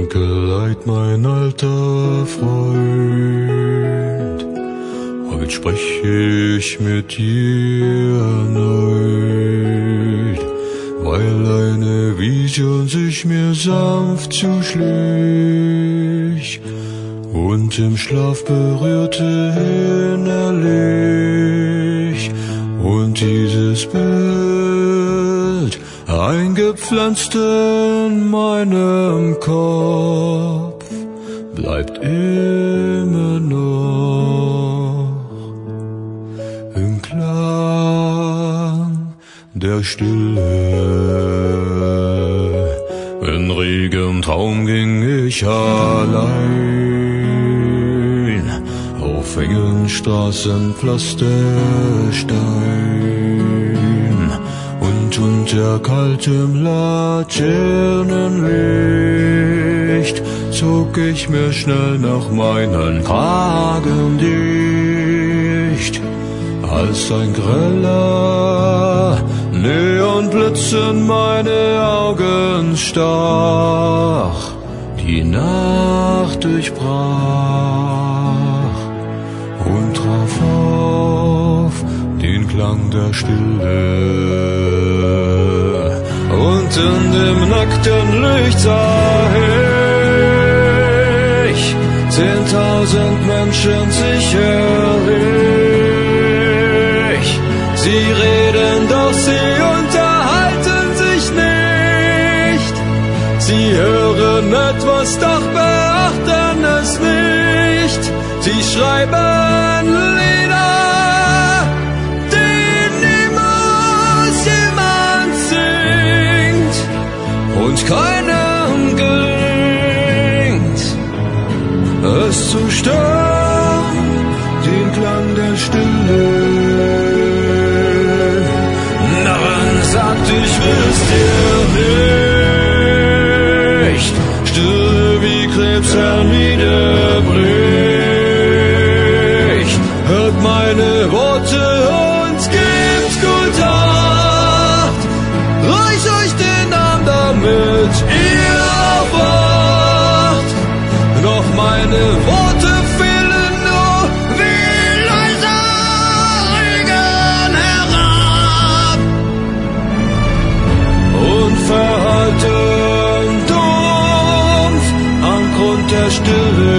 Geleit, mein alter Freund, heut sprech ich mit dir erneut, weil eine Vision sich mir sanft zuschlich und im Schlaf berührte innerlich, und dieses Bild eingepflanzt in meinem Kopf bleibt immer noch im Klang der Stille. In regem Traum ging ich allein auf engen Straßen, Pflasterstein, und unter kaltem Laternenlicht zog ich mir schnell nach meinen Kragen dicht, als ein greller Neonblitz in meine Augen stach, die Nacht durchbrach und traf auf den Klang der Stille. Und in dem nackten Licht sah ich 10.000 Menschen sicherlich. Sie reden, doch sie unterhalten sich nicht. Sie hören etwas, doch beachten es nicht. Sie schreiben Lieder, die niemals jemand singt, und keinem gelingt es zu stören, den Klang der Stille. Narren, sagt, ich will's dir nicht, Stille wie Krebs herniederbricht. Hört meine Worte und gebt gut Acht, reicht euch den Arm, damit ihr aufwacht. Doch meine Worte fehlen nur wie leiser Regen herab und verhalten dumpf am Grund der Stille.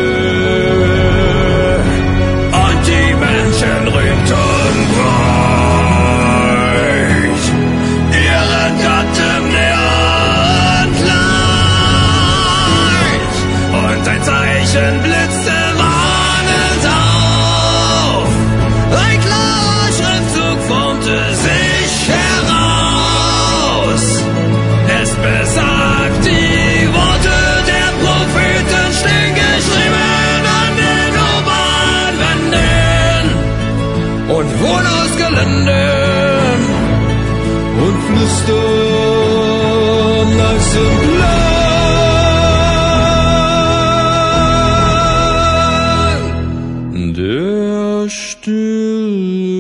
Und die Menschen rühmten gleich ihren Gott im Neonlicht, und ein Zeichen blitzte warnend auf. Ein klarer Schriftzug formte sich heraus. Es besagt, die Worte der Propheten stehen geschrieben an den U-Bahn-Wänden und Wohnhausgeländen und flüstern als im Klang der Stille.